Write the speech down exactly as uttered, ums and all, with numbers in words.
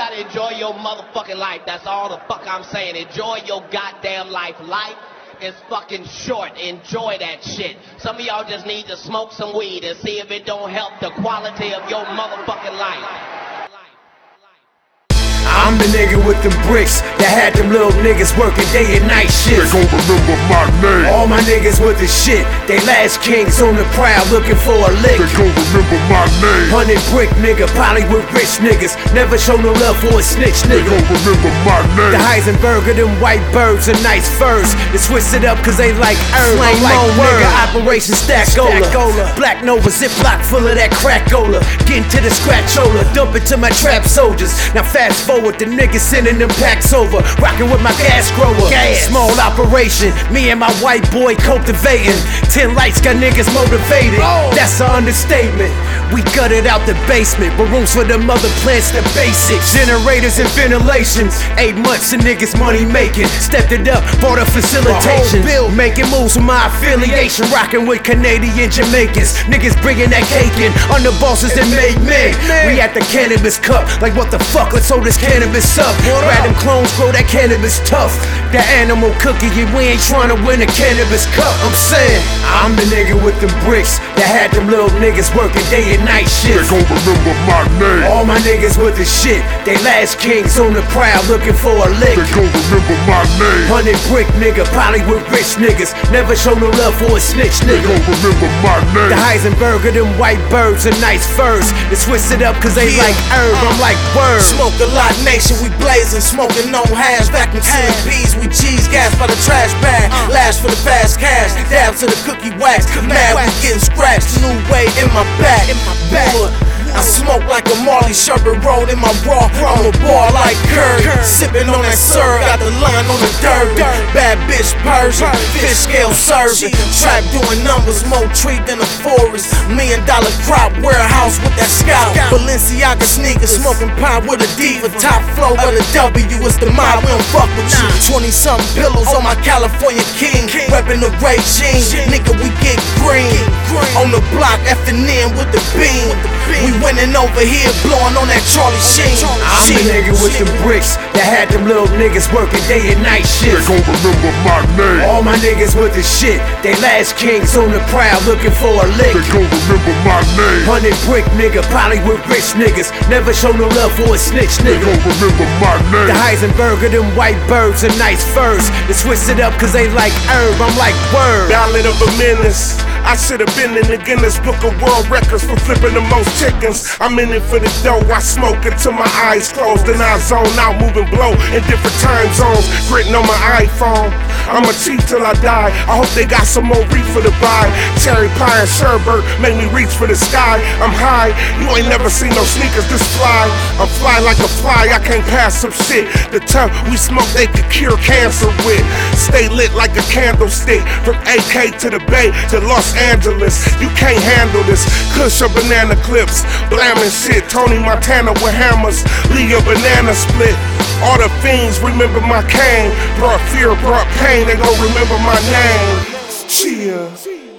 gotta enjoy your motherfucking life. That's all the fuck I'm saying. Enjoy your goddamn life. Life is fucking short. Enjoy that shit. Some of y'all just need to smoke some weed and see if it don't help the quality of your motherfucking life. I'm the nigga with them bricks that had them little niggas working day and night shit. They gon' remember my name. All my niggas with the shit, they last kings on the prowl looking for a lick. They gon' remember my name. Hundred brick nigga, probably with rich niggas, never show no love for a snitch They nigga. gon' remember my name. The Heisenberg of them white birds and nice furs. They switch it up cause they like herb. I'm like nigga, Operation Stackola. Black Nova ziplock full of that crackola. Get into the scratchola, dump it to my trap soldiers. Now fast forward, the niggas sending them packs over. Rockin' with my gas grower. Gas. Small operation, me and my white boy cultivating. Ten lights got niggas motivated. Oh. That's an understatement. We gutted out the basement, but rooms for them other plants, the basics. Generators and ventilations. Eight months of niggas money making. Stepped it up, bought a facilitation. Bill making moves with my affiliation. Rockin' with Canadian Jamaicans. Niggas bringing that cake in. Underbosses that made men. We at the cannabis cup. Like what the fuck, let's hold this cannabis up. Random clones grow that cannabis tough. That animal cookie, and we ain't trying to win a cannabis cup. I'm saying, I'm the nigga with them bricks that had them little niggas working day and night shit. They gon' remember my name. All my niggas with the shit, they last kings on the prowl looking for a lick. They gon' remember my name. Hundred brick nigga, probably with rich niggas, never show no love for a snitch They nigga. gon' remember my name. The Heisenberg of them white birds and nice furs. They switch it up cause they Yeah. like herb. I'm like word. Smoke a lot nation, we blazing, smoking no hash, vacuum sealing peas, we cheese gas by the trash bag, lash for the fast cash, dab to the cookie wax, mad we getting scratched, new way in my back, Bull. I smoke like a Marley sherbet rolled in my raw. I'm a bar like Curry, sipping on that syrup. Got the line on the derby. Bad bitch Persian, fish scale serving. Trap doing numbers, more tree than a forest. Million dollar crop warehouse with that scout. Balenciaga sneakers, smoking pot with a diva. Top flow of the W, it's the mob. We don't fuck with you. Twenty something pillows on my California king. Reppin' the regime, nigga we get green. On the block, effing in with the beam. We winning over here, blowing on that Charlie Sheen. I'm the nigga with them bricks that had them little niggas working day and night shit. They gon' remember my name. All my niggas with the shit, they last kings on the prowl looking for a lick. They gon' remember my name. Hundred brick nigga, probably with rich niggas, never show no love for a snitch They nigga. gon' remember my name. The Heisenberg of them white birds and nice furs. They switch it up cause they like herb. I'm like word. Ballad of a menace. I should have been in the Guinness Book of World Records for flipping the most chickens. I'm in it for the dough, I smoke until my eyes close. Then I zone out, moving blow in different time zones. Gritting on my iPhone, I'ma cheat till I die. I hope they got some more reefer to buy. Cherry pie and sherbet make me reach for the sky. I'm high, you ain't never seen no sneakers this fly. I'm fly like a fly, I can't pass some shit. The tough we smoke they could cure cancer with. Stay lit like a candlestick. From A K to the Bay to Los Angeles, you can't handle this. Kush or banana clips, blamming shit. Tony Montana with hammers, leave your banana split. All the fiends remember my cane. Brought fear, brought pain, they gon' remember my name. Cheer.